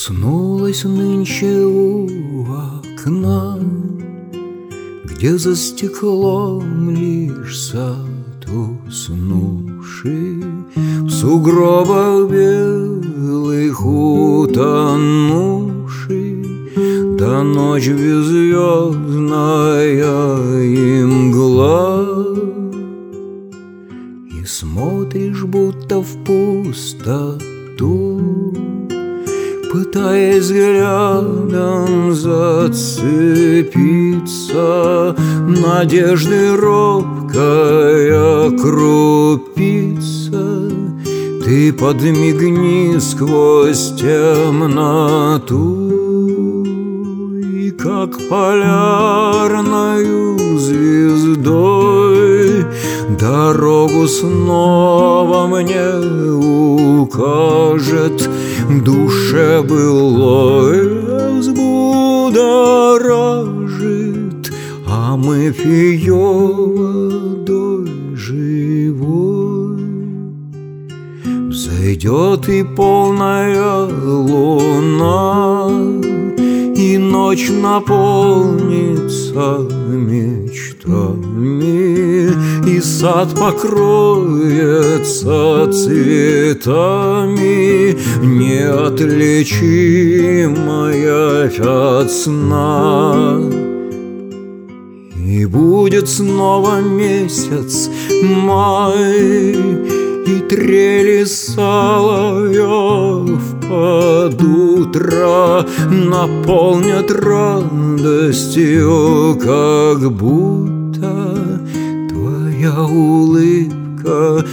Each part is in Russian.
Сгрустнулась нынче у окна, где за стеклом лишь сад уснувший, в сугробах белых утонувший, да ночь беззвездная и мгла. И смотришь, будто в пустоту, пытаясь взглядом зацепиться, надежды робкая крупица. Ты подмигни сквозь темноту, и как полярною звездой дорогу снова мне укажет. В душе былое взбудоражит, а мы пьем водой живой. Взойдет и полная луна, и ночь наполнится мечтами, и сад покроется цветами, неотличимая от сна. И будет снова месяц май, и трели соловьев под утро наполнят радостью, как будто твоя улыбка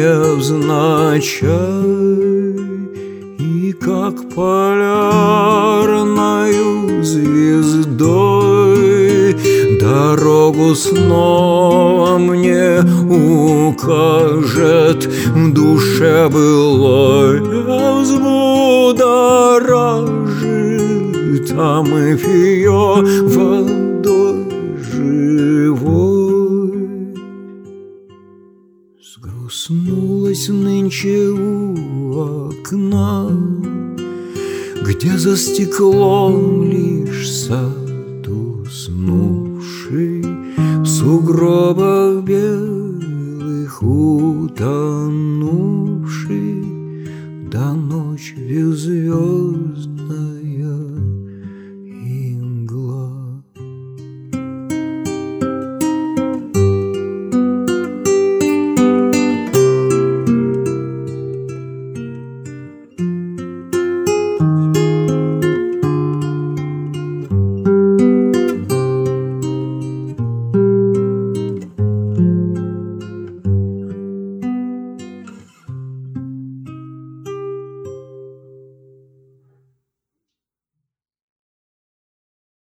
невзначай. И как полярною звездой дорогу снова мне укажет. В душе былое взбудоражит, а мы пьем водой живой. Сгрустнулась нынче у окна, где за стеклом лишь сад уснувший, в сугробах белых утонувший, да ночь беззвездная и мгла.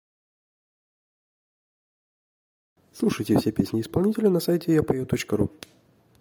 Слушайте все песни исполнителя на сайте yapою.ru.